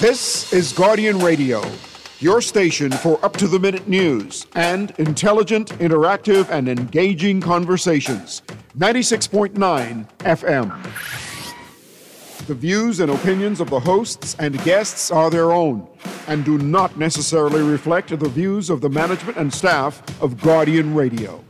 This is Guardian Radio, your station for up-to-the-minute news and intelligent, interactive, and engaging conversations. 96.9 FM. The views and opinions of the hosts and guests are their own and do not necessarily reflect the views of the management and staff of Guardian Radio.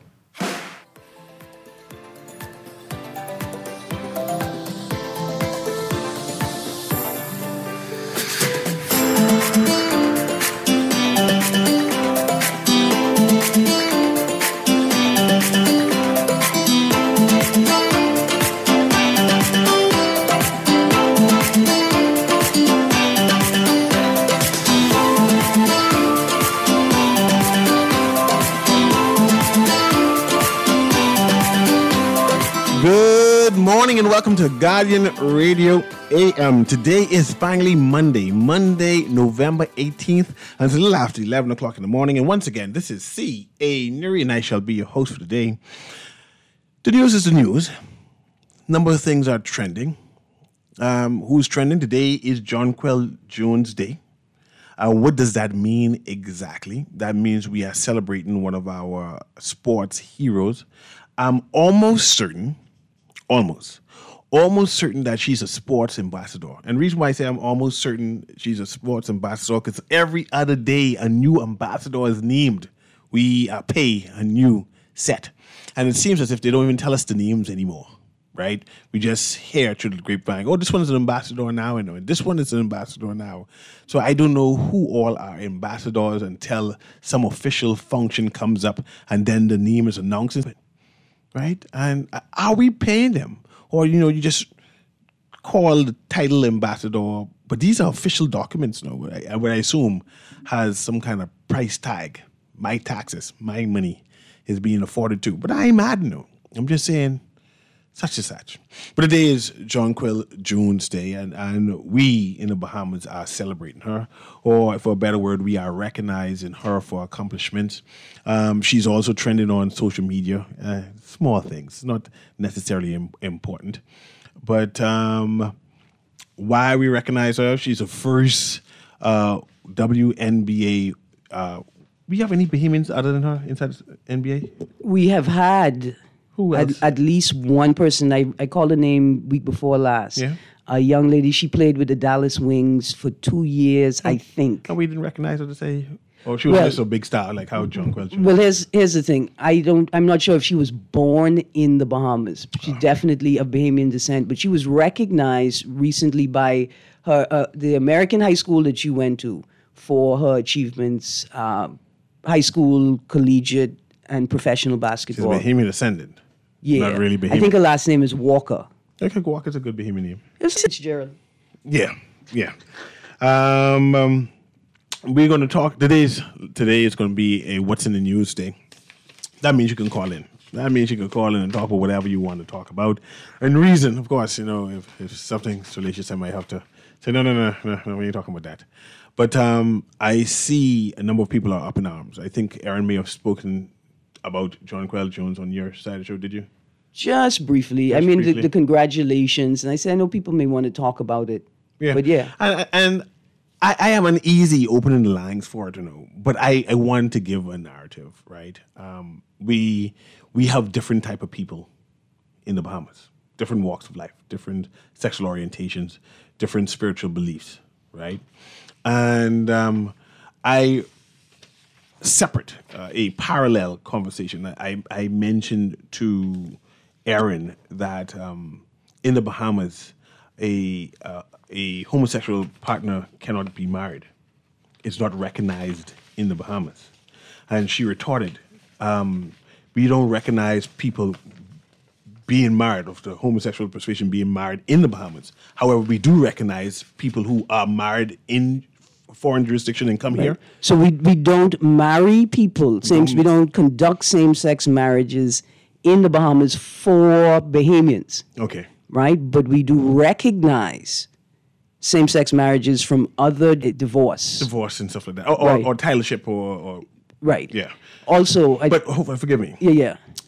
And welcome to Guardian Radio AM. Today is finally Monday, November 18th, and it's a little after 11 o'clock in the morning. And once again, this is C.A. Nuri, and I shall be your host for today. The news is the news. Number of things are trending. Who's trending? Today is Jonquel Jones Day. What does that mean exactly? That means we are celebrating one of our sports heroes. I'm almost certain that she's a sports ambassador. And the reason why I say I'm almost certain she's a sports ambassador, because every other day a new ambassador is named. We pay a new set. And it seems as if they don't even tell us the names anymore, right? We just hear through the grapevine, oh, this one is an ambassador now, and this one is an ambassador now. So I don't know who all are ambassadors until some official function comes up and then the name is announced, right? And are we paying them? Or, you just call the title ambassador, but these are official documents now, what I assume has some kind of price tag. My taxes, my money is being afforded to. But I ain't mad, no. I'm just saying such and such. But today is Jonquel Jones Day, and we in the Bahamas are celebrating her, or for a better word, we are recognizing her for accomplishments. She's also trending on social media, small things, not necessarily important. But why we recognize her, she's the first WNBA. We have any Bahamians other than her inside the NBA? We have had... Who else? At least one person. I called her name week before last. Yeah. A young lady. She played with the Dallas Wings for 2 years, I think. And we didn't recognize her to say, oh, she was just a big star, like how Jonquel. Well, here's the thing. I'm not sure if she was born in the Bahamas. She's definitely of Bahamian descent, but she was recognized recently by her the American high school that she went to for her achievements, high school, collegiate, and professional basketball. She's a Bahamian descendant. Yeah. Not really Bahamian. I think her last name is Walker. I think Walker's a good Bahamian name. It's Fitzgerald. Yeah. We're going to talk. Today is going to be a What's in the News day. That means you can call in. And talk about whatever you want to talk about. And reason, of course, if something's salacious, I might have to say, no, we ain't talking about that. But I see a number of people are up in arms. I think Aaron may have spoken about Jonquel Jones on your side of the show, did you? Just briefly. The congratulations. And I said, I know people may want to talk about it. Yeah. But yeah. And I am an easy opening the lines for it, but I want to give a narrative, right? We have different type of people in the Bahamas, different walks of life, different sexual orientations, different spiritual beliefs, right? And I separate a parallel conversation. I mentioned to Aaron that in the Bahamas, a homosexual partner cannot be married. It's not recognized in the Bahamas. And she retorted, we don't recognize people being married, of the homosexual persuasion being married in the Bahamas. However, we do recognize people who are married in foreign jurisdiction and come here. So we don't marry people. We don't conduct same-sex marriages in the Bahamas for Bahamians. Okay. Right? But we do recognize same-sex marriages from other divorce and stuff like that. Or titlership or right. Yeah. Also... But forgive me. Yeah.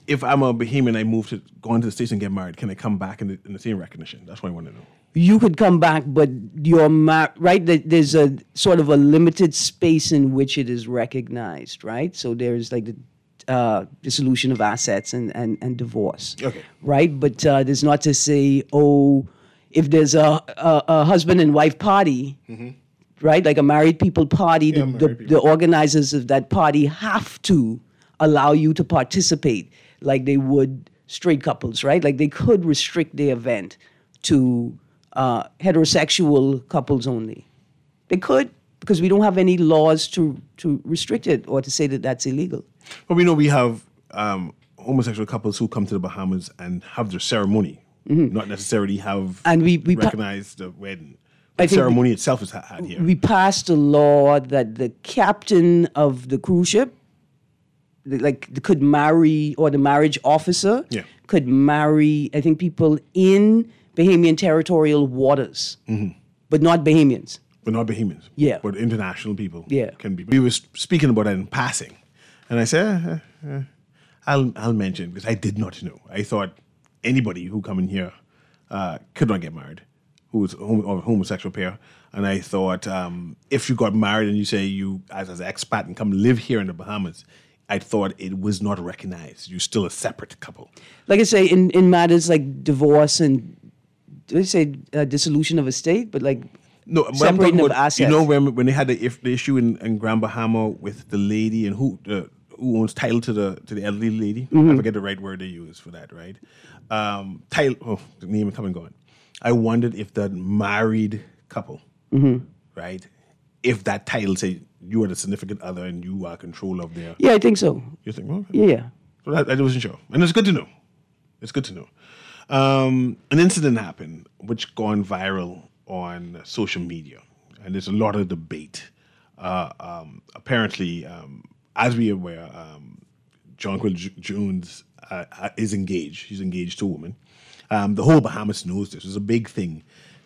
if I'm a Bahamian, I move to go into the States and get married, can I come back in the same recognition? That's what I want to know. You could come back, but you're right. There's a sort of a limited space in which it is recognized, right? So there's like the dissolution of assets and divorce, Okay. right? But there's not to say, if there's a husband and wife party, right? Like a married people party, the organizers of that party have to allow you to participate like they would straight couples, right? Like they could restrict the event to heterosexual couples only. They could, because we don't have any laws to restrict it or to say that that's illegal. But we know we have homosexual couples who come to the Bahamas and have their ceremony, not necessarily have And we recognized the wedding. I The think ceremony itself is had here. We passed a law that the captain of the cruise ship, could marry, or the marriage officer could marry, I think, people in Bahamian territorial waters, but not Bahamians. But not Bahamians. Yeah. But international people. Yeah. Can be. We were speaking about that in passing. And I said, I'll mention, because I did not know. I thought anybody who come in here could not get married, who was a homosexual pair. And I thought if you got married and you say you, as an expat and come live here in the Bahamas, I thought it was not recognized. You're still a separate couple. Like I say, in matters like divorce and, dissolution of estate, but like No, but separating I'm of talking about, assets. you know, when they had the issue in Grand Bahama with the lady and who owns title to the elderly lady. I forget the right word they use for that, right? Title. The name is coming and going. I wondered if that married couple, right? If that title say you are the significant other and you are control of their. Yeah, I think so. You think? Okay. Yeah. So I wasn't sure, and it's good to know. It's good to know. An incident happened which gone viral on social media, and there's a lot of debate. Apparently, as we are aware, John Quill Jones is engaged. He's engaged to a woman. The whole Bahamas knows this. It's a big thing.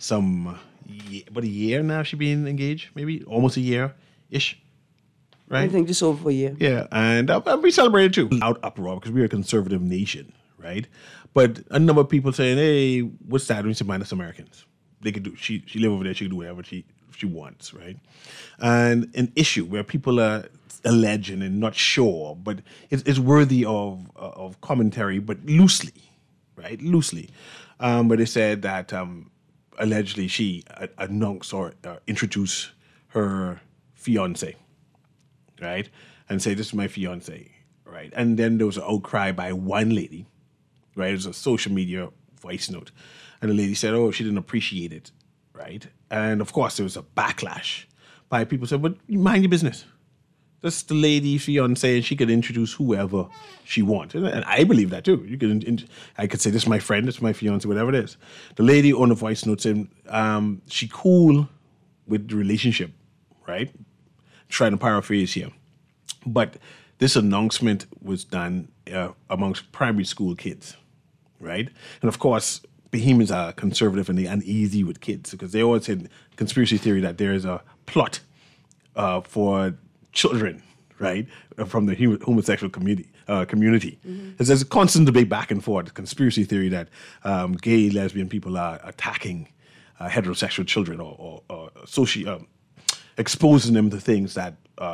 About a year now she been engaged, maybe almost a year-ish, right? I think just over a year. Yeah, and we celebrated too. Loud uproar because we're a conservative nation, right? But a number of people saying, "Hey, what's that?" When you say minus Americans, they could do. She live over there. She can do whatever she wants, right? And an issue where people are alleging and not sure, but it's worthy of commentary, but loosely, right? Loosely, but they said that allegedly she announced or introduced her fiance, right? And say, "This is my fiance," right? And then there was an outcry by one lady, right? It was a social media voice note. And the lady said, "Oh, she didn't appreciate it," right? And of course, there was a backlash by people saying, "But you mind your business. That's the lady fiance, and she could introduce whoever she wants." And I believe that too. You could, I could say, "This is my friend, this is my fiance," whatever it is. The lady on the voice note said, she cool with the relationship, right? Trying to paraphrase here. But this announcement was done amongst primary school kids, right? And of course, Bahamians are conservative and they're uneasy with kids because they always had conspiracy theory that there is a plot for children, right, from the homosexual community. There's a constant debate back and forth, conspiracy theory that gay, lesbian people are attacking heterosexual children or exposing them to things that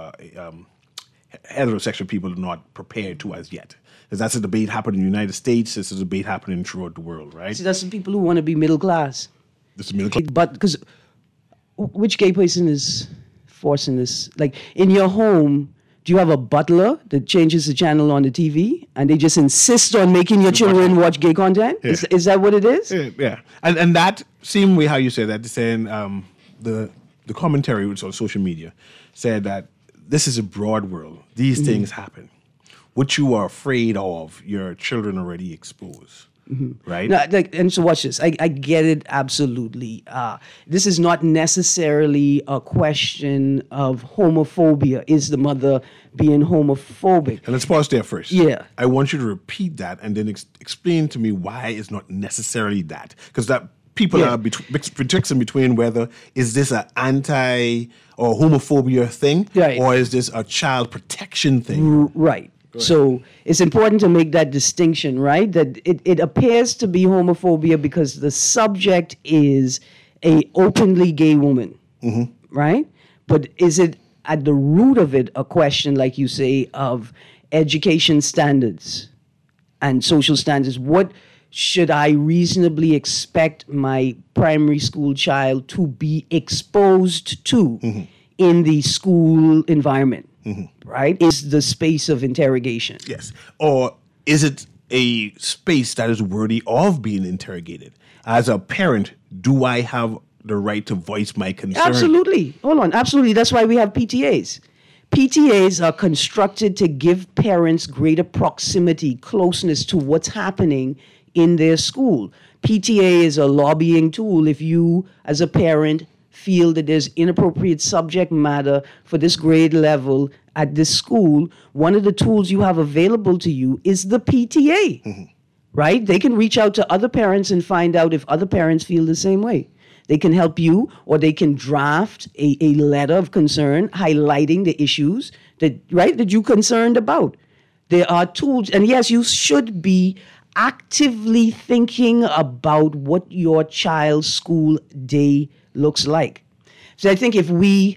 heterosexual people are not prepared to as yet. Because that's a debate happening in the United States. It's a debate happening throughout the world, right? See, that's the people who want to be middle class. This is middle class. But because which gay person is forcing this? Like in your home, do you have a butler that changes the channel on the TV and they just insist on making your children watch gay content? Yeah. Is that what it is? Yeah. And that same way how you said that, saying the commentary which was on social media said that this is a broad world. These things happen. What you are afraid of, your children already exposed. Right? No, and so watch this. I get it absolutely. This is not necessarily a question of homophobia. Is the mother being homophobic? And let's pause there first. Yeah. I want you to repeat that and then explain to me why it's not necessarily that. Because that people are betwixt between whether is this an anti or homophobia thing, Right. or is this a child protection thing? Right. So it's important to make that distinction, right? That it appears to be homophobia because the subject is a openly gay woman, right? But is it at the root of it a question, like you say, of education standards and social standards? What should I reasonably expect my primary school child to be exposed to in the school environment? Right? Is the space of interrogation. Yes. Or is it a space that is worthy of being interrogated? As a parent, do I have the right to voice my concern? Absolutely. Hold on. Absolutely. That's why we have PTAs. PTAs are constructed to give parents greater proximity, closeness to what's happening in their school. PTA is a lobbying tool if you, as a parent, feel that there's inappropriate subject matter for this grade level at this school. One of the tools you have available to you is the PTA, right? They can reach out to other parents and find out if other parents feel the same way. They can help you, or they can draft a letter of concern highlighting the issues that you're concerned about. There are tools, and yes, you should be actively thinking about what your child's school day looks like. So I think if we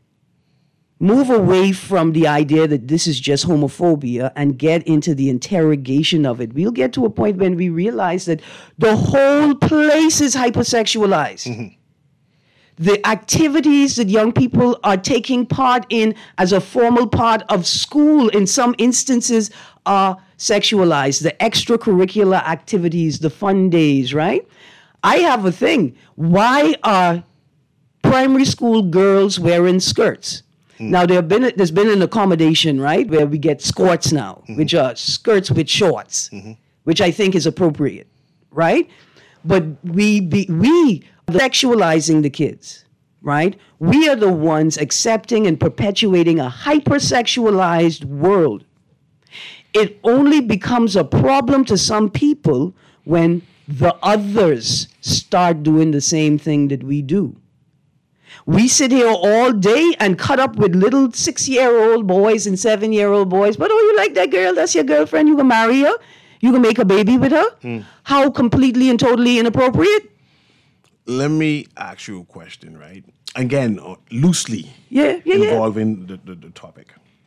move away from the idea that this is just homophobia and get into the interrogation of it, we'll get to a point when we realize that the whole place is hypersexualized. The activities that young people are taking part in as a formal part of school, in some instances, are sexualized. The extracurricular activities, the fun days, right? I have a thing. Why are primary school girls wearing skirts? Now, there's been an accommodation, right, where we get skirts now, which are skirts with shorts, which I think is appropriate, right? But we are sexualizing the kids, right? We are the ones accepting and perpetuating a hypersexualized world. It only becomes a problem to some people when the others start doing the same thing that we do. We sit here all day and cut up with little 6-year-old boys and 7-year-old boys. But, oh, you like that girl? That's your girlfriend. You can marry her. You can make a baby with her. How completely and totally inappropriate? Let me ask you a question, right? Again, loosely involving the topic.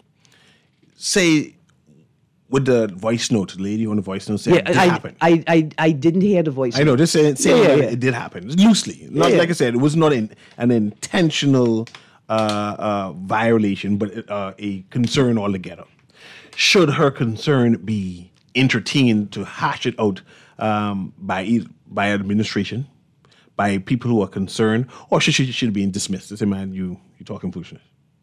Say, with the voice note, the lady on the voice note said it did happen. I didn't hear the voice note. I know, just saying it did happen. Loosely. Not like I said, it was not an intentional violation, but a concern altogether. Should her concern be entertained to hash it out by administration, by people who are concerned, or should it be dismissed? Say, man, you talking foolishness.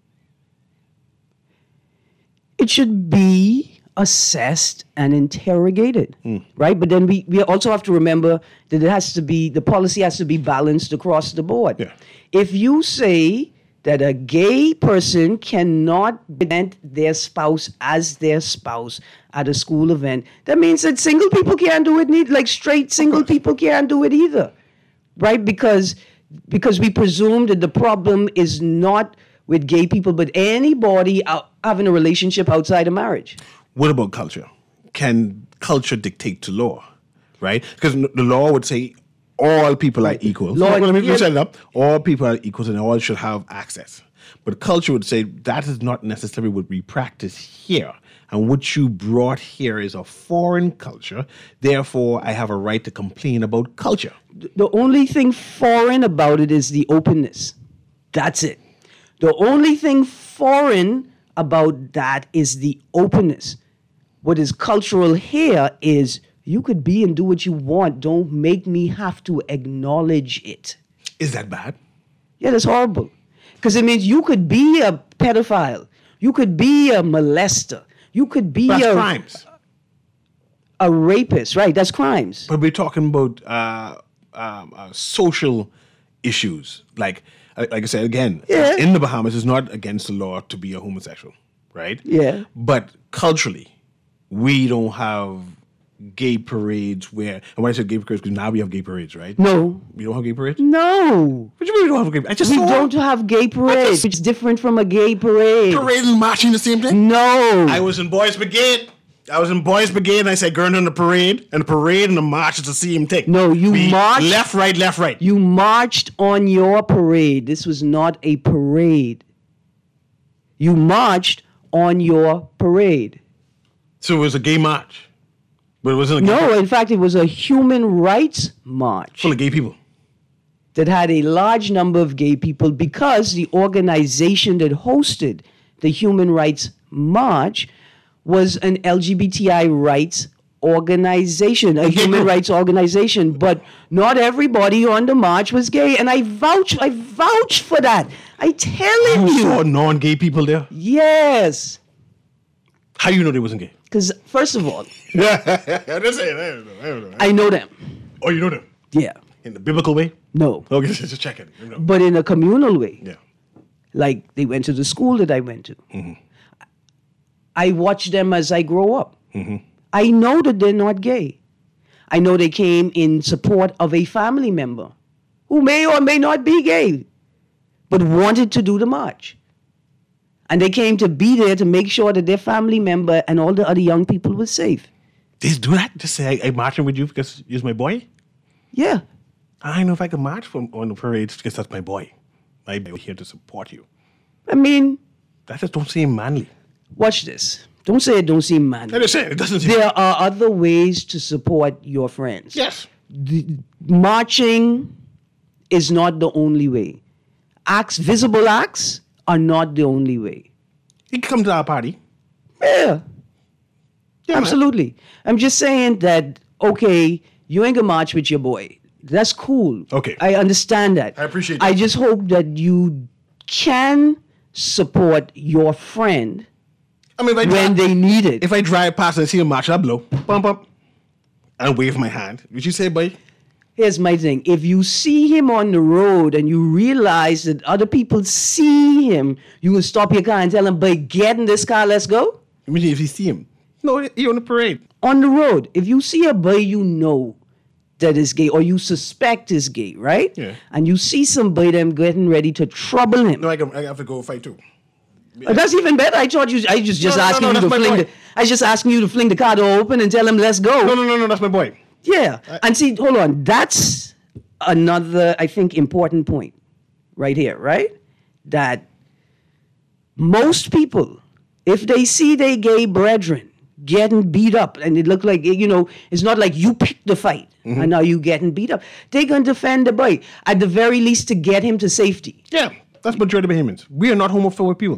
It should be assessed and interrogated, right? But then we also have to remember that the policy has to be balanced across the board. Yeah. If you say that a gay person cannot present their spouse as their spouse at a school event, that means that single people can't do it, like straight single people can't do it either, right? Because we presume that the problem is not with gay people, but anybody having a relationship outside of marriage. What about culture? Can culture dictate to law, right? Because the law would say all people are equal. Let me set it up. All people are equal and all should have access. But culture would say that is not necessarily what we practice here. And what you brought here is a foreign culture. Therefore, I have a right to complain about culture. The only thing foreign about it is the openness. That's it. The only thing foreign about that is the openness. What is cultural here is you could be and do what you want. Don't make me have to acknowledge it. Is that bad? Yeah, that's horrible. Because it means you could be a pedophile. You could be a molester. You could be crimes. A rapist, right? That's crimes. But we're talking about social issues. Like I said, again, in the Bahamas, it's not against the law to be a homosexual, right? Yeah. But culturally, we don't have gay parades where, and when I said gay parades, because now we have gay parades, right? No. We don't have gay parades? No. What do you mean we don't have gay parades? I just We saw don't have gay parades. It's different from a gay parade. parade and marching the same thing? No. I was in Boys Brigade. And I said, going on the parade, and the parade and the march is the same thing. No, you We marched. left, right. You marched on your parade. This was not a parade. You marched on your parade. So it was a gay march. But it wasn't a gay No, march. in fact, it was a human rights march Full of gay people. that had a large number of gay people because the organization that hosted the Human Rights March was an LGBTI rights organization, a human rights organization. But not everybody on the march was gay, and I vouch for that. I telling You saw you. non-gay people there? Yes. How you know they wasn't gay? Because, first of all, Just say it. I don't know. I know them. Oh, you know them? Yeah. In the biblical way? No. Okay, just checking. You know. But in a communal way. Yeah. Like they went to the school that I went to. I watch them as I grow up. I know that they're not gay. I know they came in support of a family member who may or may not be gay, but wanted to do the march. And they came to be there to make sure that their family member and all the other young people were safe. Just do that? Just say, I'm marching with you because you're my boy? Yeah. I don't know if I can march on the parades because that's my boy. I'm here to support you. I mean, That just don't seem manly. watch this. Don't say it don't seem manly. I'm just saying, it doesn't seem... There are other ways to support your friends. Yes. Marching is not the only way. Visible acts are not the only way. You can come to our party. Yeah, Yeah, absolutely. I'm just saying that, okay, you ain't gonna march with your boy. That's cool. Okay. I understand that. I appreciate I that. just hope that you can support your friend I mean, when they need it. if I drive past and see a march, I blow. Bump up. And wave my hand. Would you say, boy? Here's my thing. If you see him on the road and you realize that other people see him, you will stop your car and tell him, "But get in this car, let's go." I mean, if you see him. No, you're on the parade. On the road, if you see a boy you know that is gay or you suspect is gay, right? Yeah. And you see somebody them getting ready to trouble him. No, I have to go fight too. That's even better. I thought I was just No, asking you that's to my fling boy. I was just asking you to fling the car door open and tell him, "Let's go." No, that's my boy. Yeah. And see, hold on. That's another, I think, important point right here, right? That most people, if they see their gay brethren getting beat up, and it look like, it's not like you picked the fight and now you getting beat up. They're going to defend the boy, at the very least to get him to safety. Yeah, that's majority of Bahamians. We are not homophobic people.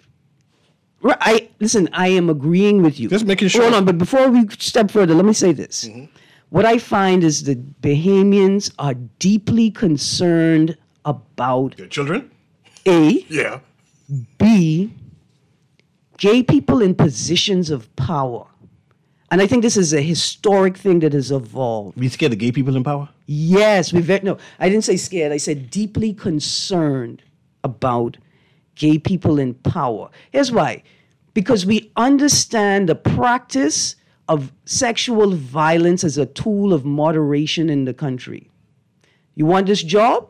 Right. Listen, I am agreeing with you. Just making sure. Hold on, but before we step further, let me say this. What I find is that Bahamians are deeply concerned about Your children? A, Yeah. B, gay people in positions of power. And I think this is a historic thing that has evolved. We scared of gay people in power? Yes, no, I didn't say scared. I said deeply concerned about gay people in power. Here's why. Because we understand the practice of sexual violence as a tool of moderation in the country. You want this job?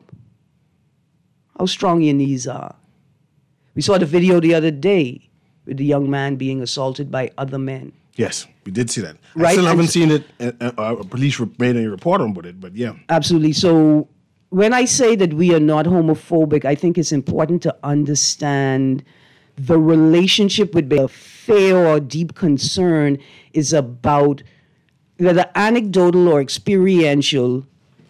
How strong your knees are. We saw the video the other day with the young man being assaulted by other men. Yes, we did see that. I Right, still haven't and- seen it. Police made any report on it, but yeah. Absolutely. So when I say that we are not homophobic, I think it's important to understand the relationship with a fear or deep concern is about whether anecdotal or experiential,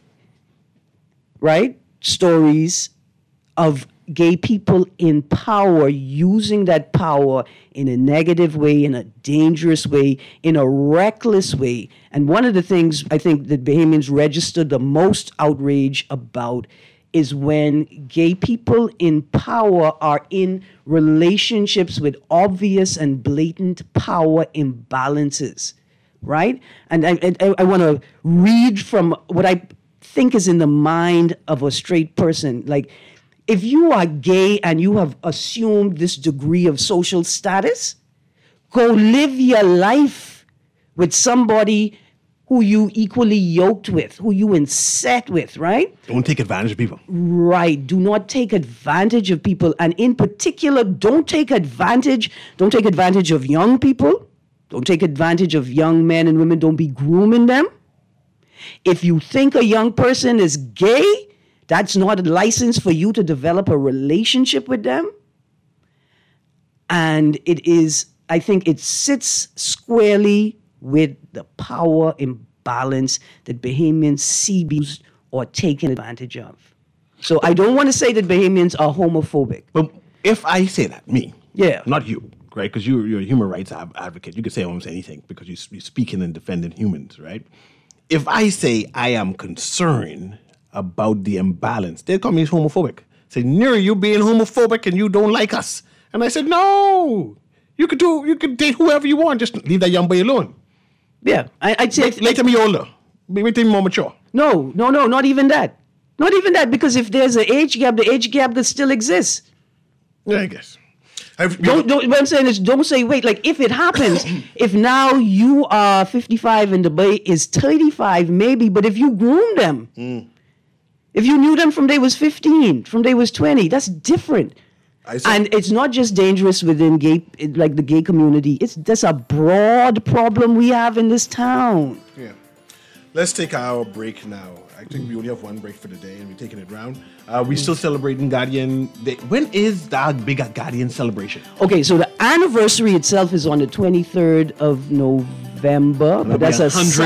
right, stories of gay people in power using that power in a negative way, in a dangerous way, in a reckless way. And one of the things I think that Bahamians register the most outrage about is when gay people in power are in relationships with obvious and blatant power imbalances, right? And I want to read from what I think is in the mind of a straight person. Like, if you are gay and you have assumed this degree of social status, go live your life with somebody who you equally yoked with, who you in set with, right? Don't take advantage of people. Right. Do not take advantage of people. And in particular, don't take advantage of young people. Don't take advantage of young men and women. Don't be grooming them. If you think a young person is gay, that's not a license for you to develop a relationship with them. And I think it sits squarely with the power imbalance that Bahamians see abused or taken advantage of. So I don't want to say that Bahamians are homophobic. But if I say that, me, Yeah. not you, right? Because you're a human rights advocate. You can say almost anything because you're speaking and defending humans, right? If I say I am concerned about the imbalance, they call me homophobic. Say, Neri, you being homophobic and you don't like us. And I said, no, you could date whoever you want. Just leave that young boy alone. Yeah, I'd say... Let him be older. Make him more mature. No, not even that. Not even that, because if there's an age gap, the age gap that still exists. Yeah, I guess. What I'm saying is, don't say, wait, like if it happens, if now you are 55 and the boy is 35, maybe, but if you groom them, if you knew them from they was 15, from they was 20, that's different. And it's not just dangerous within the gay community. That's a broad problem we have in this town. Yeah. Let's take our break now. I think we only have one break for the day, and we're taking it round. We're still celebrating Guardian Day. When is the big Guardian celebration? Okay, so the anniversary itself is on the 23rd of November. But that's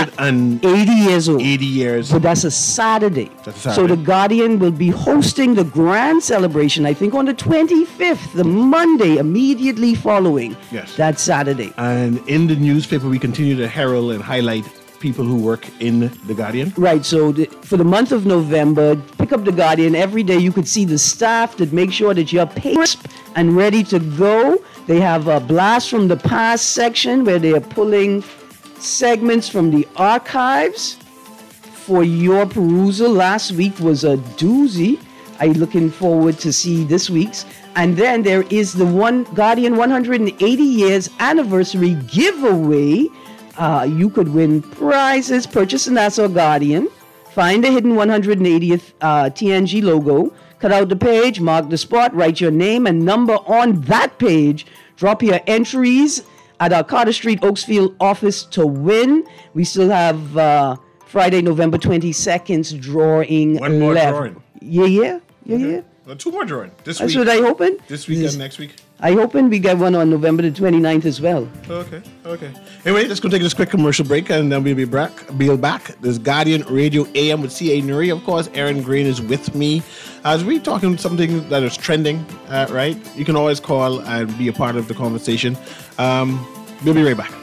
180 years old. 80 years. But that's a Saturday. That's a Saturday. So the Guardian will be hosting the grand celebration, I think, on the 25th, the Monday immediately following that Saturday. And in the newspaper, we continue to herald and highlight people who work in the Guardian. Right, so for the month of November, pick up the Guardian. Every day you could see the staff that make sure that you're crisp and ready to go. They have a blast from the past section where they are pulling segments from the archives for your perusal. Last week was a doozy. I'm looking forward to see this week's. And then there is the Guardian 180 years anniversary giveaway. You could win prizes, purchase a Nassau Guardian, find the hidden 180th TNG logo, cut out the page, mark the spot, write your name and number on that page, drop your entries at our Carter Street, Oaksfield office to win. We still have Friday, November 22nd's drawing One more left. drawing. Yeah. Well, two more drawing. That's what I hoping. This week and next week. I hoping we get one on November the 29th as well. Okay. Anyway, let's go take this quick commercial break, and then we'll be back. This is Guardian Radio AM with C.A. Nuri. Of course, Aaron Green is with me. As we're talking something that is trending, right? You can always call and be a part of the conversation. We'll be right back.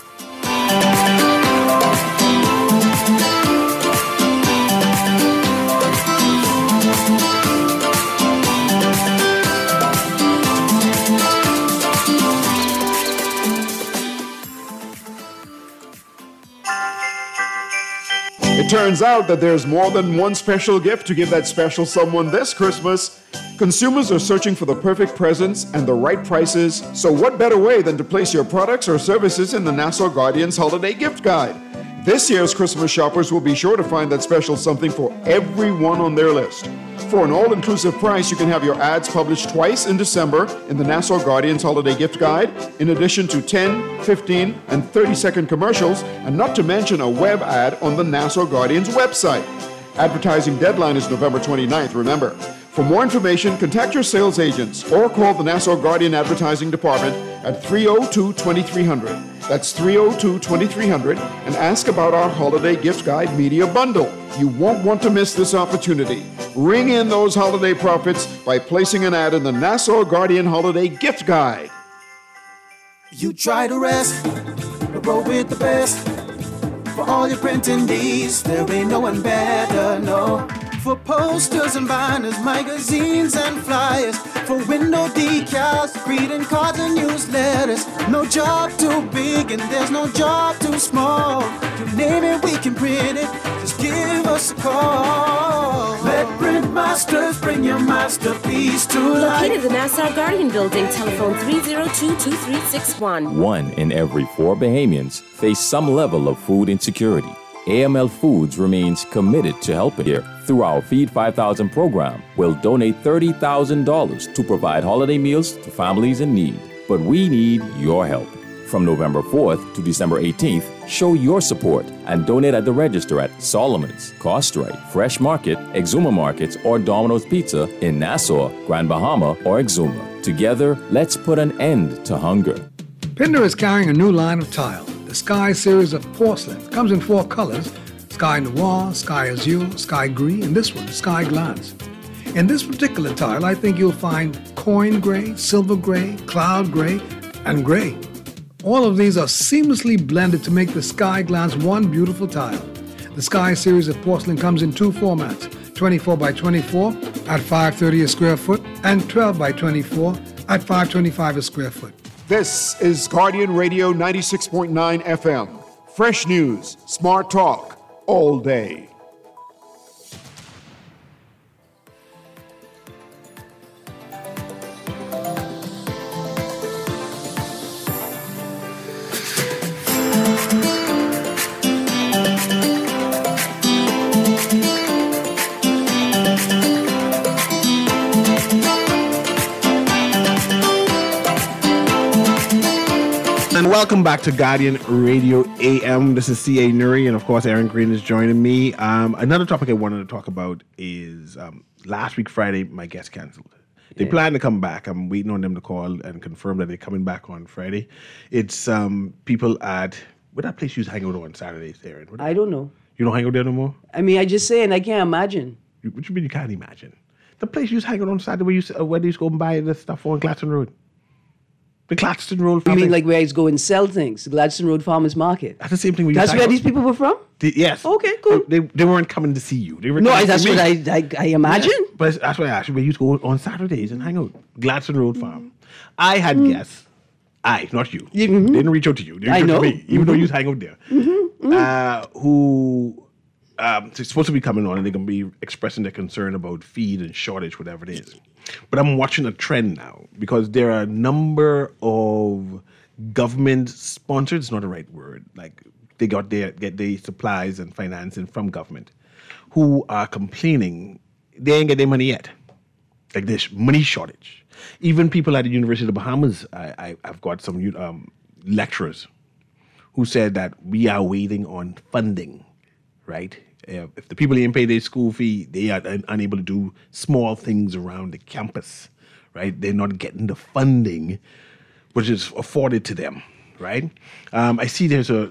It turns out that there's more than one special gift to give that special someone this Christmas. Consumers are searching for the perfect presents and the right prices, so what better way than to place your products or services in the Nassau Guardian's Holiday Gift Guide? This year's Christmas shoppers will be sure to find that special something for everyone on their list. For an all-inclusive price, you can have your ads published twice in December in the Nassau Guardian's Holiday Gift Guide, in addition to 10, 15, and 30-second commercials, and not to mention a web ad on the Nassau Guardian's website. Advertising deadline is November 29th, remember. For more information, contact your sales agents or call the Nassau Guardian Advertising Department at 302-2300. That's 302-2300, and ask about our Holiday Gift Guide Media Bundle. You won't want to miss this opportunity. Ring in those holiday profits by placing an ad in the Nassau Guardian Holiday Gift Guide. You try to rest, but roll with the best. For all your printing needs, there ain't no one better, no. For posters and banners, magazines and flyers, for window decals, greeting cards and newsletters. No job too big and there's no job too small. You name it, we can print it, just give us a call. Let Print Masters bring your masterpiece to life. Located in the Nassau Guardian Building, telephone 302-2361. 1 in every 4 Bahamians face some level of food insecurity. AML Foods remains committed to helping here. Through our Feed 5,000 program, we'll donate $30,000 to provide holiday meals to families in need. But we need your help. From November 4th to December 18th, show your support and donate at the register at Solomon's, Costrite, Fresh Market, Exuma Markets, or Domino's Pizza in Nassau, Grand Bahama, or Exuma. Together, let's put an end to hunger. Pinder is carrying a new line of tile, the Sky series of porcelain. It comes in 4 colors, Sky Noir, Sky Azure, Sky Gris, and this one, Sky Glance. In this particular tile, I think you'll find coin gray, silver gray, cloud gray, and gray. All of these are seamlessly blended to make the Sky Glance one beautiful tile. The Sky series of porcelain comes in 2 formats, 24 by 24 at $5.30 a square foot and 12 by 24 at $5.25 a square foot. This is Guardian Radio 96.9 FM. Fresh news, smart talk, all day. And welcome back to Guardian Radio AM. This is C.A. Nuri, and of course, Aaron Green is joining me. Another topic I wanted to talk about is last week, Friday, my guest canceled. They plan to come back. I'm waiting on them to call and confirm that they're coming back on Friday. It's people at, where that place you hang out on Saturdays, Aaron? I don't know. You don't hang out there no more? I mean, I just say, and I can't imagine. What you mean you can't imagine? The place you hang out on Saturday where you used to go and buy the stuff on Gladstone Road. The Gladstone Road. You mean like where he's go and sell things? The Gladstone Road Farmers Market. That's the same thing. That's where these people were from? Yes. Okay, cool. They weren't coming to see you. They were That's what I imagine. Yes. But that's why I asked you where you used to go on Saturdays and hang out. Gladstone Road Farm. I had guests. Not you. They didn't reach out to you. They reached out to me, even though you hang out there. Who they're supposed to be coming on and they're going to be expressing their concern about feed and shortage, whatever it is. But I'm watching a trend now because there are a number of government sponsored, it's not the right word, like they get their supplies and financing from government, who are complaining they ain't get their money yet. Like this money shortage. Even people at the University of the Bahamas, I've got some lecturers who said that we are waiting on funding, right? If the people ain't pay their school fee, they are unable to do small things around the campus, right? They're not getting the funding which is afforded to them, right? I see there's a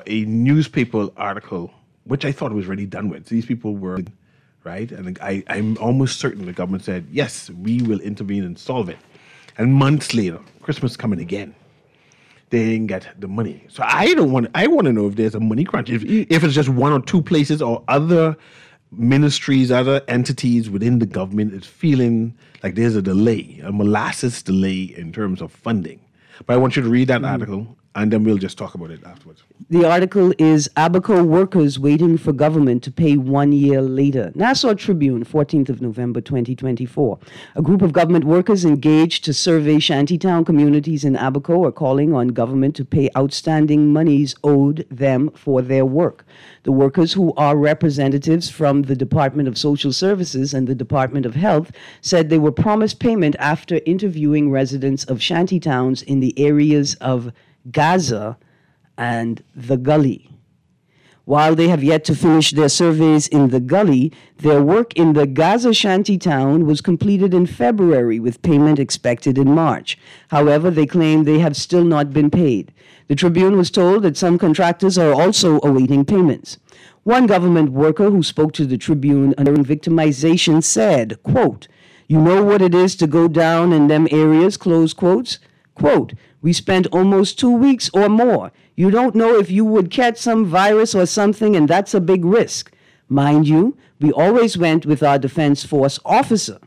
newspaper article, which I thought was already done with. These people were, right? And I'm almost certain the government said, yes, we will intervene and solve it. And months later, Christmas coming again, they didn't get the money. So I want to know if there's a money crunch. If it's just 1 or 2 places or other ministries, other entities within the government is feeling like there's a delay, a molasses delay in terms of funding. But I want you to read that article and then we'll just talk about it afterwards. The article is Abaco workers waiting for government to pay 1 year later. Nassau Tribune, 14th of November, 2024. A group of government workers engaged to survey shantytown communities in Abaco are calling on government to pay outstanding monies owed them for their work. The workers, who are representatives from the Department of Social Services and the Department of Health, said they were promised payment after interviewing residents of shantytowns in the areas of Gaza and the Gully. While they have yet to finish their surveys in the Gully, their work in the Gaza shantytown was completed in February with payment expected in March. However, they claim they have still not been paid. The Tribune was told that some contractors are also awaiting payments. One government worker who spoke to the Tribune under victimization said, quote, "You know what it is to go down in them areas," close quotes. Quote, "We spent almost 2 weeks or more. You don't know if you would catch some virus or something, and that's a big risk. Mind you, we always went with our Defense Force officer.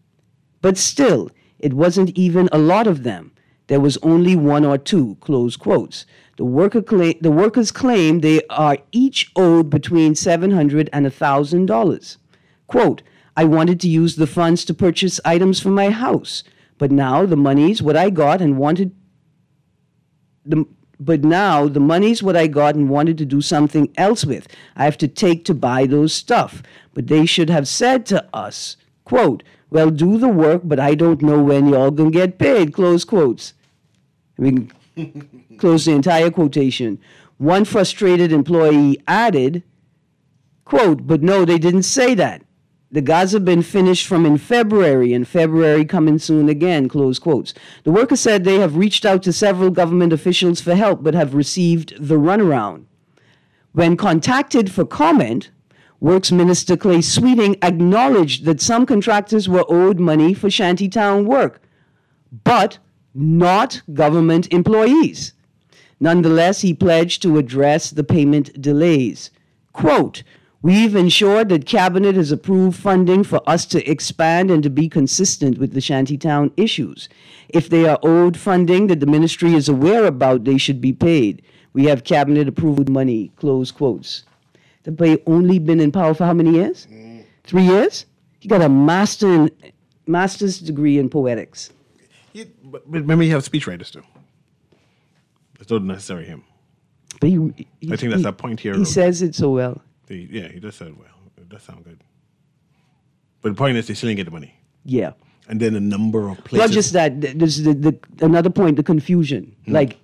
But still, it wasn't even a lot of them. There was only 1 or 2, close quotes. The workers claim they are each owed between $700 and $1,000. Quote, "I wanted to use the funds to purchase items for my house. But now the money's what I got and wanted but now the money's what I got and wanted to do something else with. I have to take to buy those stuff. But they should have said to us, quote, well, do the work, but I don't know when y'all gonna get paid, close quotes. We can close the entire quotation. One frustrated employee added, quote, but no, they didn't say that. The Gaza been finished from in February, and February coming soon again, close quotes. The worker said they have reached out to several government officials for help, but have received the runaround. When contacted for comment, Works Minister Clay Sweeting acknowledged that some contractors were owed money for shantytown work, but not government employees. Nonetheless, he pledged to address the payment delays. Quote, we've ensured that Cabinet has approved funding for us to expand and to be consistent with the shantytown issues. If they are owed funding that the ministry is aware about, they should be paid. We have Cabinet approved money, close quotes. The boy only been in power for how many years? 3 years? He got a master's degree in poetics. But remember, you have speechwriters too. It's not necessarily him. But I think that's that point here. He says it so well. He does say it well. It does sound good. But the point is, they still didn't get the money. Yeah. And then a number of places. Not just that. There's another point, the confusion. Like,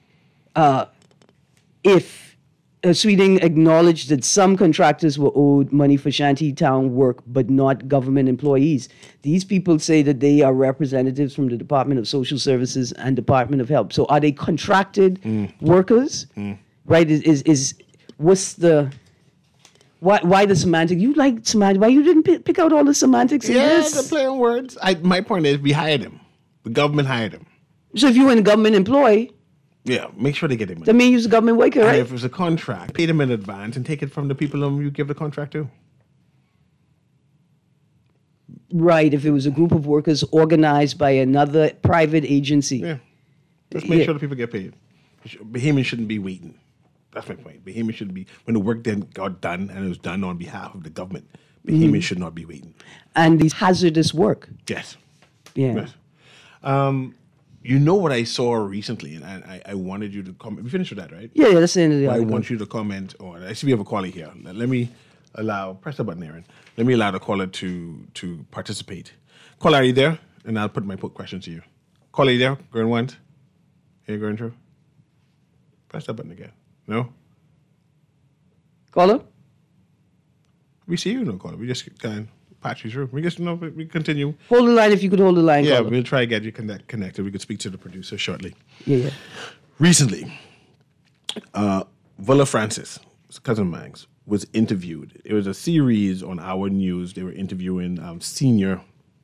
if Sweeting acknowledged that some contractors were owed money for shantytown work, but not government employees. These people say that they are representatives from the Department of Social Services and Department of Health. So are they contracted workers? Right? What's the... Why the semantic? You like semantic. Why you didn't pick out all the semantics in this? Yeah, the play on words. My point is, we hired him. The government hired him. So if you were in a government employee, yeah, make sure they get their money. that means you're a government worker, And right? if it's a contract, pay them in advance and take it from the people whom you give the contract to. Right, if it was a group of workers organized by another private agency. Yeah. Just make sure the people get paid. Bahamians shouldn't be waiting. That's my point. Bahamians shouldn't be, when the work then got done and it was done on behalf of the government, Bahamians should not be waiting. And these hazardous work. Yes. Yeah. Yes. You know what I saw recently, and I wanted you to comment. We finished with that, right? Yeah, that's the end of the I article. want you to comment on. I see we have a caller here. Let me press the button, Aaron. Let me allow the caller to participate. Caller, are you there? And I'll put my question to you. Caller, are you there? Going once? Here, going through? Press that button again. No? Caller? We see you, no caller. We just kind of patch you through. We just, we continue. Hold the line if you could hold the line, Yeah, caller. we'll try to get you connected. We could speak to the producer shortly. Yeah. Recently, Villa Francis, cousin of mine, was interviewed. It was a series on Our News. They were interviewing senior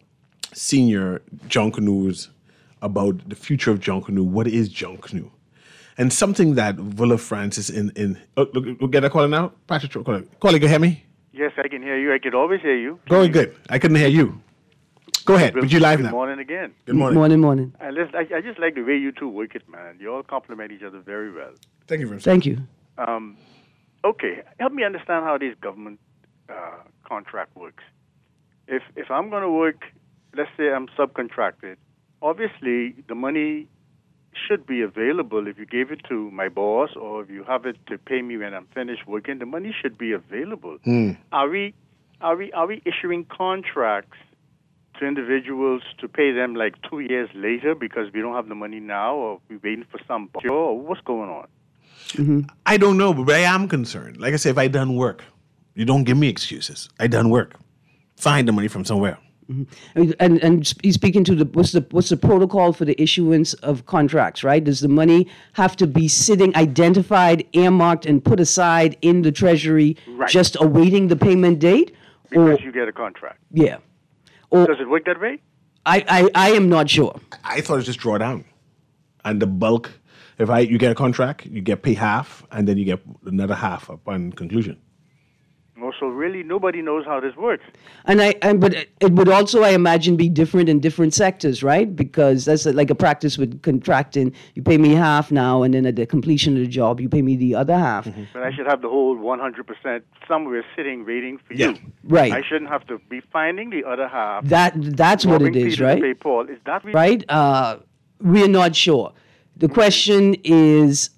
John Canoes about the future of John Canoe. What is John Canoe? And something that Villa Francis look, we'll get a caller now. Patrick, caller, you can hear me? Yes, I can hear you. I can always hear you. Going good. I couldn't hear you. Go ahead. But you live Good now. morning again. Good morning. Morning. I just like the way you two work it, man. You all complement each other very well. Thank you very much. Thank you. Okay, help me understand how this government contract works. If I'm going to work, let's say I'm subcontracted, obviously the money should be available. If you gave it to my boss or if you have it to pay me when I'm finished working, the money should be available. Are we issuing contracts to individuals to pay them like 2 years later because we don't have the money now, or we're waiting for some budget, or what's going on? I don't know, but I am concerned. Like I said, if I done work, you don't give me excuses. I done work. Find the money from somewhere. And he's speaking to what's the protocol for the issuance of contracts, right? Does the money have to be sitting identified, earmarked, and put aside in the Treasury, Right. just awaiting the payment date? Because you get a contract. Yeah. Or Does it work that way? I am not sure. I thought it's just draw down. And the bulk, if you get a contract, you get paid half, and then you get another half upon conclusion. So really, nobody knows how this works. But it would also, I imagine, be different in different sectors, right? Because that's like a practice with contracting. You pay me half now, and then at the completion of the job, you pay me the other half. But I should have the whole 100% somewhere sitting waiting for you. Right. I shouldn't have to be finding the other half. That's what it robbing is, Peter to right? pay Paul. Is that Right? We're not sure. The question is,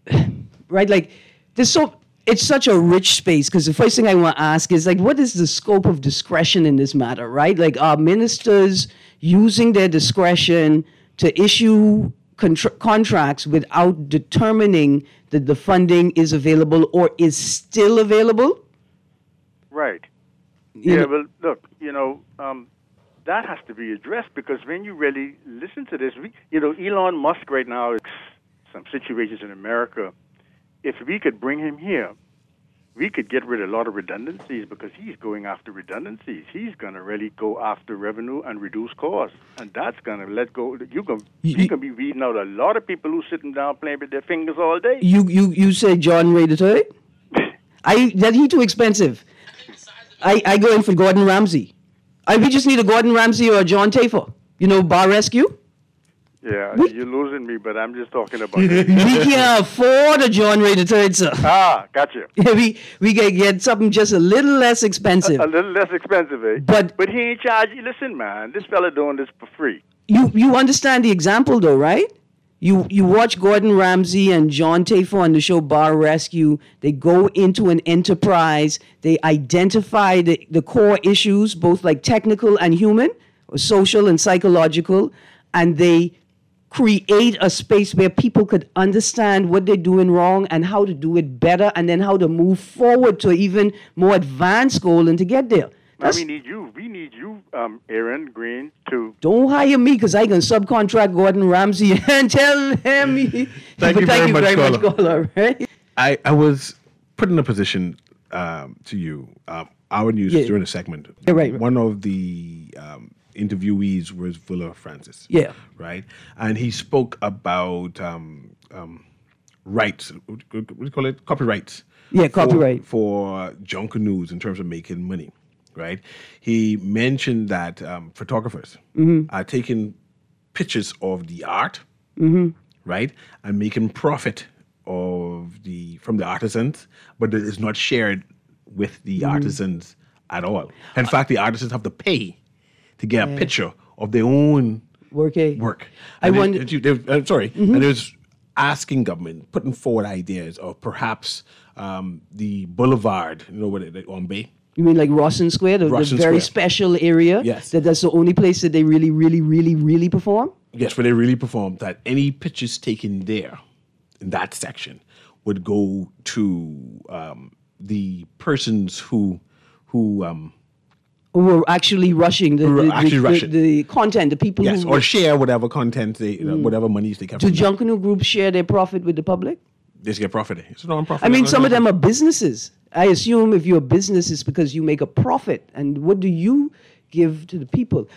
right? Like, it's such a rich space, because the first thing I want to ask is, like, what is the scope of discretion in this matter, right? Like, are ministers using their discretion to issue contracts without determining that the funding is available or is still available? Right. Well, look, that has to be addressed, because when you really listen to this, Elon Musk right now, some situations in America, if we could bring him here, we could get rid of a lot of redundancies, because he's going after redundancies. He's going to really go after revenue and reduce costs, and that's going to let go. You're going to be weeding out a lot of people who sitting down playing with their fingers all day. You say John Ray III? That he too expensive. I go in for Gordon Ramsay. We just need a Gordon Ramsay or a John Tafer. Bar rescue. Yeah, you're losing me, but I'm just talking about we can't afford a John Ray III, sir. Gotcha. We can get something just a little less expensive. A little less expensive, eh? But he ain't charge you. Listen, man, this fella doing this for free. You understand the example, though, right? You watch Gordon Ramsay and John Tafer on the show Bar Rescue. They go into an enterprise. They identify the core issues, both like technical and human, or social and psychological, and they create a space where people could understand what they're doing wrong and how to do it better, and then how to move forward to even more advanced goal and to get there. We need you, Aaron Green, to... Don't hire me, because I can subcontract Gordon Ramsay and tell him... Thank you very much, caller. Right? I was put in a position to you, our news during a segment. Yeah, right. One of the interviewees was Villa Francis. Yeah. Right? And he spoke about rights. What do you call it? Copyrights. Yeah, copyright. For Junkanoo in terms of making money. Right? He mentioned that photographers are taking pictures of the art, right, and making profit from the artisans, but it is not shared with the artisans at all. In fact, the artisans have to pay to get a picture of their own work. I wonder. And it was asking government, putting forward ideas of perhaps the boulevard, on Bay. You mean like Rawson Square, the very special area? Yes. That's the only place that they really, really, really, really perform? Yes, where they really perform. That any pictures taken there, in that section, would go to the persons who were actually rushing the content, the people yes, who... or share whatever content, whatever monies they get. Do Junkanoo groups share their profit with the public? They get profit. It's a non-profit. I mean, some of them are businesses. I assume if you're a business, it's because you make a profit. And what do you give to the people?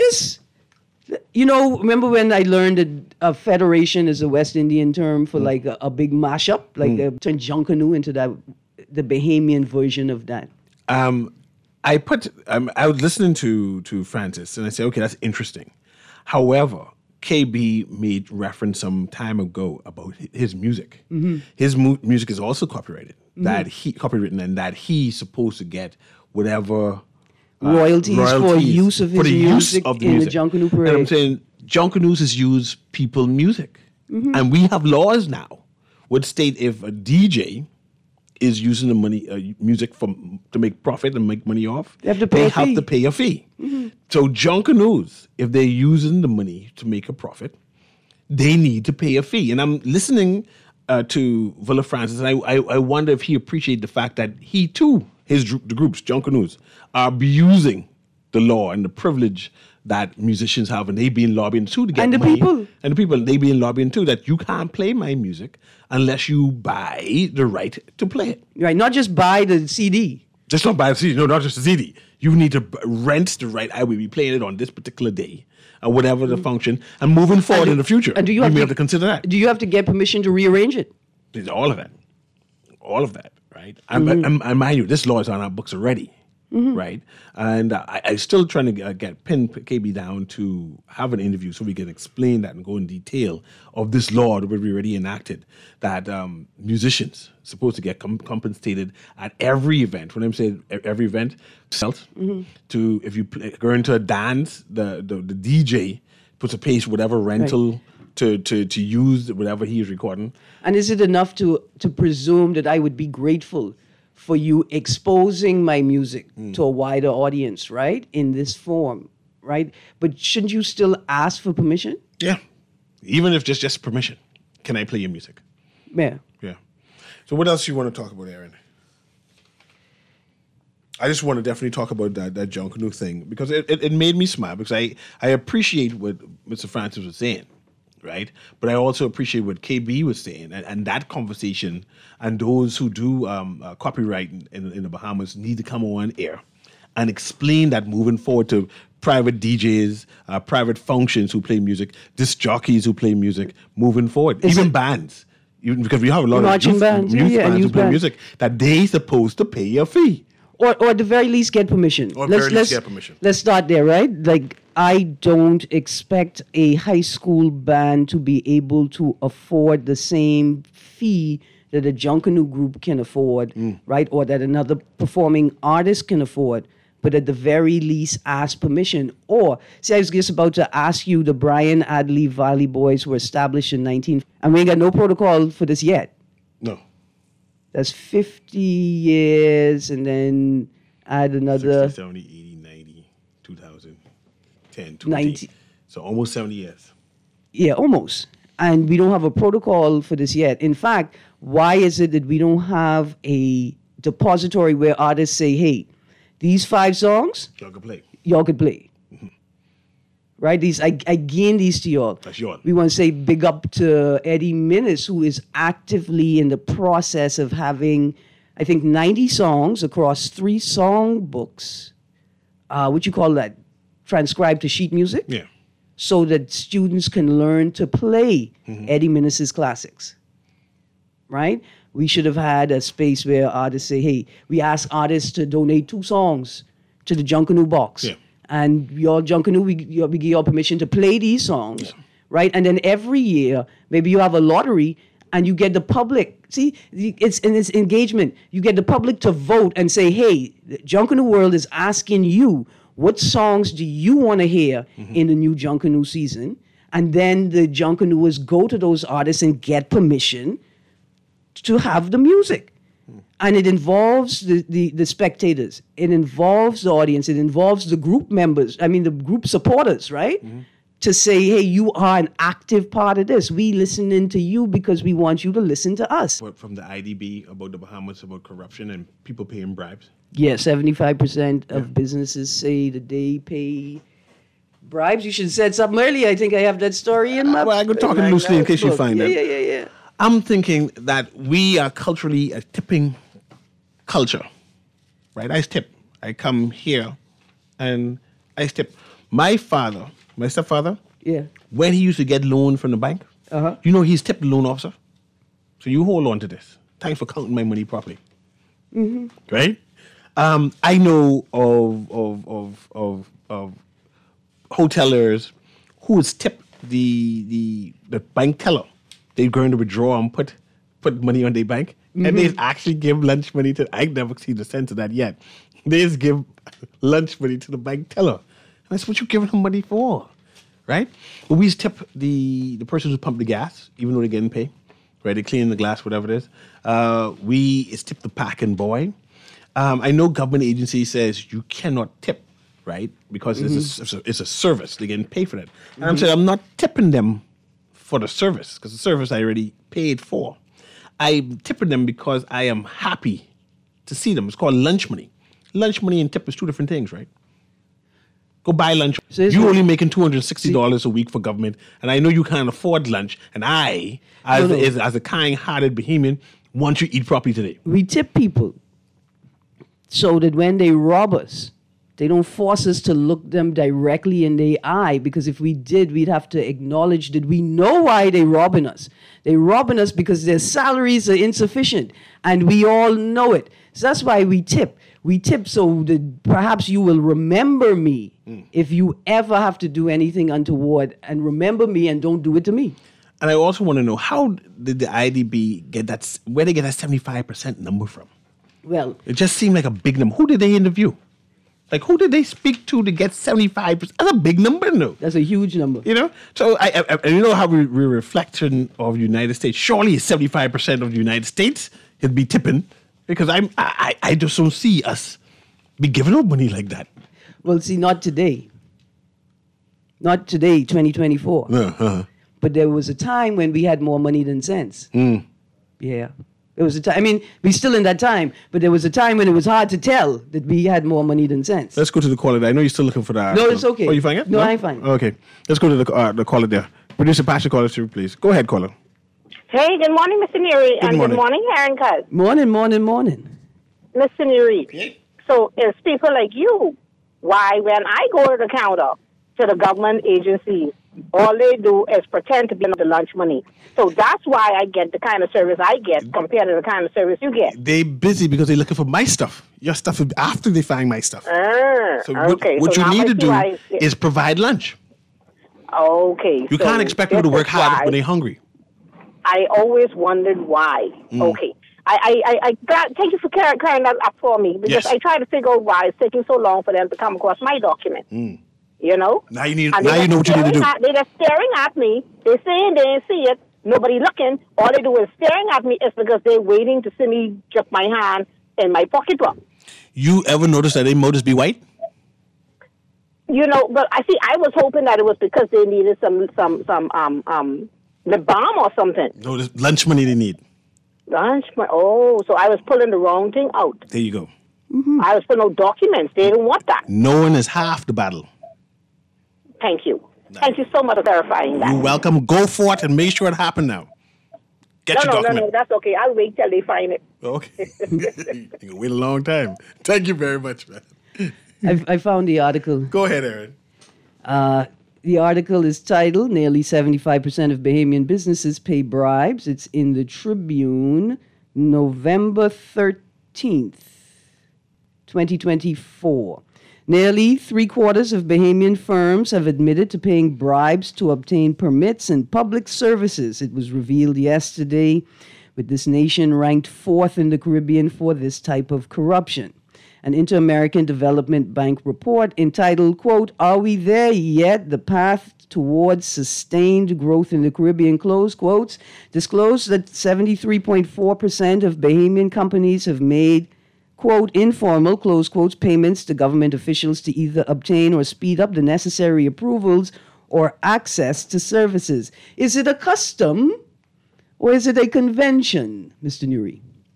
Remember when I learned that a federation is a West Indian term for like a big mashup, like turn Junkanoo into the Bahamian version of that? I was listening to Francis, and I said, okay, that's interesting. However, KB made reference some time ago about his music. His music is also copyrighted, copywritten, and that he's supposed to get whatever royalties for use of his music in the Junkanoo parade. And I'm saying Junkanoo is use people music, and we have laws now would state if a DJ is using the money music to make profit and make money off, they have to pay a fee. So Junkanoos, if they're using the money to make a profit, they need to pay a fee. And I'm listening to Villa Francis, and I wonder if he appreciates the fact that he too, the groups, Junkanoos, are abusing the law and the privilege that musicians have, and they being lobbying too to get money. And the people, they being lobbying too, that you can't play my music unless you buy the right to play it. Right, not just buy the CD. Just not buy the CD, no, not just the CD. You need to rent the right. I will be playing it on this particular day, or whatever the function, and moving forward in the future. And do you have to consider that? Do you have to get permission to rearrange it? It's all of that, right? And mind you, this law is on our books already. Right, and I'm still trying to get pin KB down to have an interview so we can explain that and go in detail of this law that we already enacted, that musicians supposed to get compensated at every event. When I'm saying every event, to if you go into a dance, the DJ puts a pace whatever rental to use whatever he is recording. And is it enough to presume that I would be grateful for you exposing my music to a wider audience, right? In this form, right? But shouldn't you still ask for permission? Yeah. Even if just permission. Can I play your music? Yeah. Yeah. So what else you want to talk about, Aaron? I just want to definitely talk about that John Canoe thing because it made me smile because I appreciate what Mr. Francis was saying, right? But I also appreciate what KB was saying. And that conversation and those who do copyright in the Bahamas need to come on air and explain that moving forward to private DJs, private functions who play music, disc jockeys who play music, moving forward, even bands. Because we have a lot of youth bands who play music, that they supposed to pay a fee. Or at the very least get permission. Let's start there, right? Like, I don't expect a high school band to be able to afford the same fee that a Junkanoo group can afford, right? Or that another performing artist can afford. But at the very least, ask permission. Or, see, I was just about to ask you, the Brian Adley Valley Boys were established in and we ain't got no protocol for this yet. No. That's 50 years, and then add another... 60, 70, 80, 90, 2000, 10, 20. 90. So almost 70 years. Yeah, almost. And we don't have a protocol for this yet. In fact, why is it that we don't have a depository where artists say, hey, these 5 songs... Y'all could play. Right? I gain these to y'all. That's yours. We want to say big up to Eddie Minnis, who is actively in the process of having, I think, 90 songs across 3 song books. What you call that? Transcribed to sheet music? Yeah. So that students can learn to play Eddie Minnis's classics. Right? We should have had a space where artists say, hey, we ask artists to donate 2 songs to the Junkanoo box. Yeah. And your Junkanoo, we give you permission to play these songs, right? And then every year, maybe you have a lottery and you get the public. See, it's engagement. You get the public to vote and say, hey, the Junkanoo World is asking you, what songs do you want to hear in the new Junkanoo season? And then the Junkanooers go to those artists and get permission to have the music. And it involves the spectators. It involves the audience. It involves the group members. I mean, the group supporters, right? To say, hey, you are an active part of this. We listening to you because we want you to listen to us. What, from the IDB about the Bahamas, about corruption and people paying bribes? Yeah, 75% of businesses say that they pay bribes. You should have said something earlier. I think I have that story in my... Well, I could talk loosely in case you find it. Yeah. I'm thinking that we are culturally a tipping culture, right? I tip. I come here and I tip. My stepfather, when he used to get loan from the bank, he's tipped the loan officer. So you hold on to this. Thanks for counting my money properly. Right? I know of hotelers who has tipped the bank teller. They're going to withdraw and put money on their bank. And they actually give lunch money to... I've never seen the sense of that yet. They just give lunch money to the bank teller. And that's what you're giving them money for, right? But we tip the person who pumped the gas, even though they're getting paid, right? They clean the glass, whatever it is. We tip the packing boy. I know government agency says you cannot tip, right? Because it's a service. They're getting paid for that. And I'm saying I'm not tipping them for the service, because the service I already paid for. I'm tipping them because I am happy to see them. It's called lunch money. Lunch money and tip is 2 different things, right? Go buy lunch. So you're only making $260 a week for government, and I know you can't afford lunch, and I, as a kind-hearted Bahamian, want you to eat properly today. We tip people so that when they rob us, they don't force us to look them directly in the eye, because if we did, we'd have to acknowledge that we know why they're robbing us. They're robbing us because their salaries are insufficient, and we all know it. So that's why we tip. We tip so that perhaps you will remember me if you ever have to do anything untoward, and remember me and don't do it to me. And I also want to know, how did the IDB get that, where they get that 75% number from? Well, it just seemed like a big number. Who did they interview? Like, who did they speak to get 75%? That's a big number, no? That's a huge number. You know? So, I you know how we're reflection of the United States. Surely 75% of the United States it'd be tipping, because I just don't see us be giving out money like that. Well, see, not today. Not today, 2024. But there was a time when we had more money than sense. Yeah. There was a time, I mean, we're still in that time, but there was a time when it was hard to tell that we had more money than sense. Let's go to the caller. I know you're still looking for that. No, it's okay. Oh, you find it? No, I'm fine. Okay. Let's go to the caller there. Producer Pasha, caller through, please. Go ahead, caller. Hey, good morning, Mr. Neri. Good morning. Good morning, Aaron Cuz. Morning. Mr. Neri. So it's people like you. Why, when I go to the counter to the government agencies, all they do is pretend to be the lunch money. So that's why I get the kind of service I get compared to the kind of service you get. They busy because they're looking for my stuff. Your stuff is after they find my stuff. So okay. what so you need to do is provide lunch. Okay. You can't expect people to work hard when they're hungry. I always wondered why. Okay. I thank you for clearing that up for me, because I try to figure out why it's taking so long for them to come across my document. You know? Now you know what you need to do. They're just staring at me. They're saying they didn't see it. Nobody looking. All they do is staring at me. It's because they're waiting to see me drop my hand in my pocketbook. You ever notice that they motors be white? You know, but I was hoping that it was because they needed some lip balm or something. No, this lunch money they need. Lunch money. Oh, so I was pulling the wrong thing out. There you go. I was putting no documents. They didn't want that. Knowing is half the battle. Thank you. Thank you so much for verifying that. You're welcome. Go for it and make sure it happened now. Get your document. No, that's okay. I'll wait till they find it. Okay. You can wait a long time. Thank you very much, man. I found the article. Go ahead, Aaron. The article is titled, Nearly 75% of Bahamian Businesses Pay Bribes. It's in the Tribune, November 13th, 2024. Nearly 3/4 of Bahamian firms have admitted to paying bribes to obtain permits and public services. It was revealed yesterday, with this nation ranked 4th in the Caribbean for this type of corruption. An Inter-American Development Bank report entitled, quote, Are We There Yet? The Path Towards Sustained Growth in the Caribbean, close quotes, disclosed that 73.4% of Bahamian companies have made, quote, informal, close quotes, payments to government officials to either obtain or speed up the necessary approvals or access to services. Is it a custom or is it a convention, Mr. Nuri?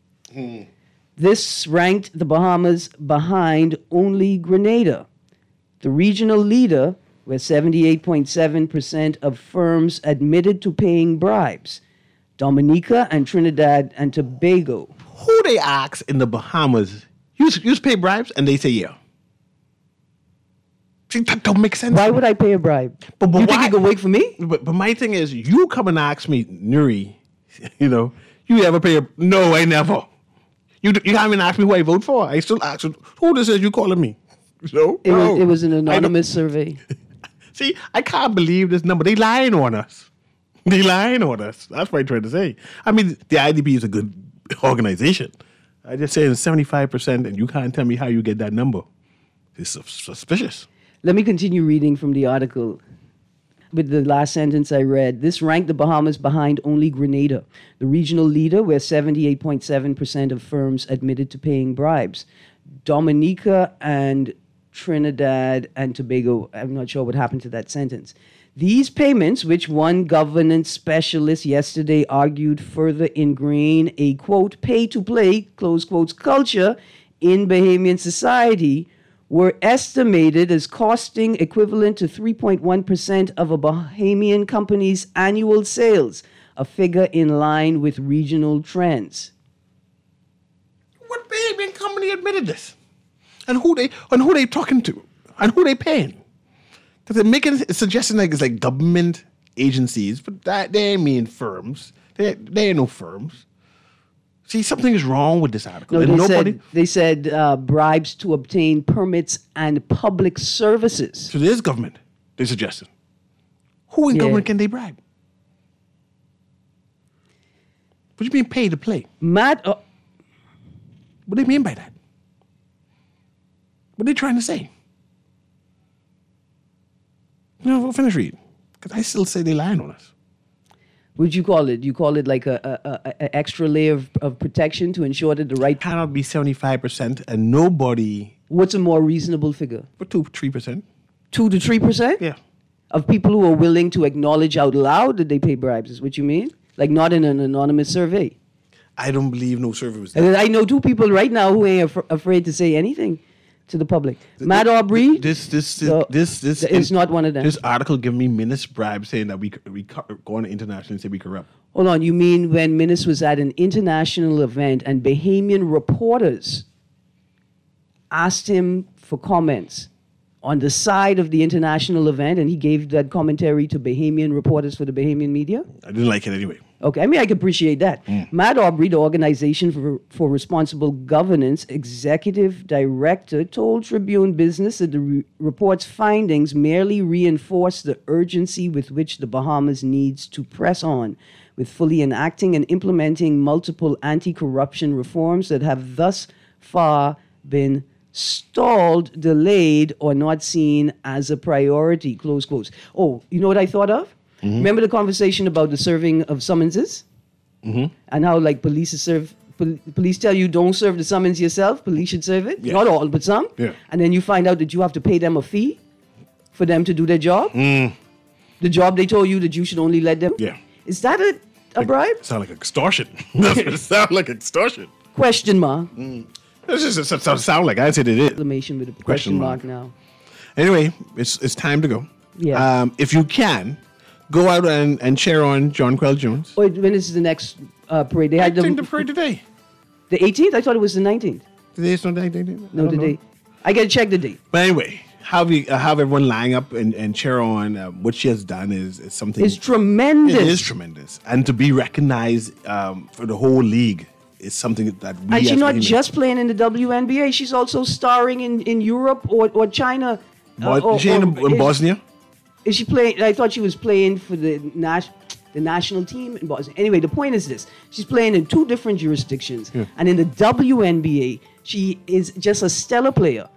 This ranked the Bahamas behind only Grenada, the regional leader, where 78.7% of firms admitted to paying bribes. Dominica and Trinidad and Tobago. Who they ask in the Bahamas, you pay bribes? And they say, yeah. See, that don't make sense. Why would I pay a bribe? But you think you can wait for me? But my thing is, you come and ask me, Nuri, you ever pay a... No, I never. You haven't even asked me who I vote for. I still ask, who this is you calling me? No? It was an anonymous survey. See, I can't believe this number. They lying on us. That's what I'm trying to say. I mean, the IDB is a good organization. I just say it's 75%, and you can't tell me how you get that number. It's suspicious. Let me continue reading from the article. With the last sentence I read, this ranked the Bahamas behind only Grenada, the regional leader, where 78.7% of firms admitted to paying bribes. Dominica and Trinidad and Tobago, I'm not sure what happened to that sentence. These payments, which one governance specialist yesterday argued further ingrain a, quote, pay-to-play, close quotes, culture in Bahamian society, were estimated as costing equivalent to 3.1% of a Bahamian company's annual sales, a figure in line with regional trends. What Bahamian company admitted this? And who they talking to? And who they paying? Because they're suggesting like it's like government agencies, but they ain't mean firms. They ain't no firms. See, something is wrong with this article. No, they said bribes to obtain permits and public services. So there's government, they're suggesting. Who in government can they bribe? What do you mean pay to play? Matt, what do you mean by that? What are they trying to say? No, we'll finish reading. Because I still say they lying on us. What'd you call it? You call it like a extra layer of protection to ensure that the right... Cannot be 75% and nobody... What's a more reasonable figure? But 2-3%. 2 to 3%? Yeah. Of people who are willing to acknowledge out loud that they pay bribes, is what you mean? Like not in an anonymous survey. I don't believe no survey was done. And I know 2 people right now who ain't afraid to say anything to the public. Matt Aubrey. This is not one of them. This article giving me Minnis bribes saying that we go on the international and say we corrupt. Hold on, you mean when Minnis was at an international event and Bahamian reporters asked him for comments on the side of the international event, and he gave that commentary to Bahamian reporters for the Bahamian media? I didn't like it anyway. Okay, I mean, I can appreciate that. Matt Aubrey, the Organization for Responsible Governance executive director, told Tribune Business that the report's findings merely reinforce the urgency with which the Bahamas needs to press on with fully enacting and implementing multiple anti-corruption reforms that have thus far been stalled, delayed, or not seen as a priority, close quotes. Oh, you know what I thought of? Remember the conversation about the serving of summonses? And how like police tell you don't serve the summons yourself, police should serve it. Yeah. Not all, but some. Yeah. And then you find out that you have to pay them a fee for them to do their job. The job they told you that you should only let them. Yeah. Is that a bribe? Sound like extortion. That's what it sounds like, extortion. Question mark. This just sound like I said it is. Exclamation with a question mark now. Anyway, it's time to go. Yeah. If you can, go out and cheer on John Quell Jones. Wait, when is the next parade? They I had think the parade today. The 18th? I thought it was the 19th. Today's not the day. No, the date. I got to check the date. But anyway, have everyone lying up and cheer on what she has done is something. It's tremendous. It is tremendous, and to be recognized for the whole league is something that we. And she's not just playing in the WNBA; she's also starring in Europe or China. Is she in Bosnia? Is she playing? I thought she was playing for the national team in Bosnia. Anyway, the point is this: she's playing in 2 different jurisdictions, and in the WNBA, she is just a stellar player.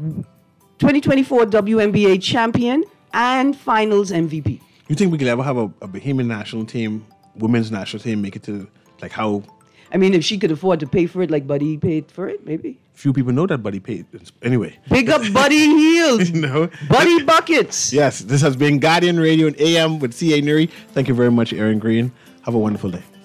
2024 WNBA champion and Finals MVP. You think we could ever have a Bahamian national team, women's national team, make it to like how? I mean, if she could afford to pay for it like Buddy paid for it, maybe. Few people know that Buddy paid. Anyway. Big up Buddy Heels. No. Buddy Buckets. Yes, this has been Guardian Radio and AM with C.A. Nuri. Thank you very much, Aaron Green. Have a wonderful day.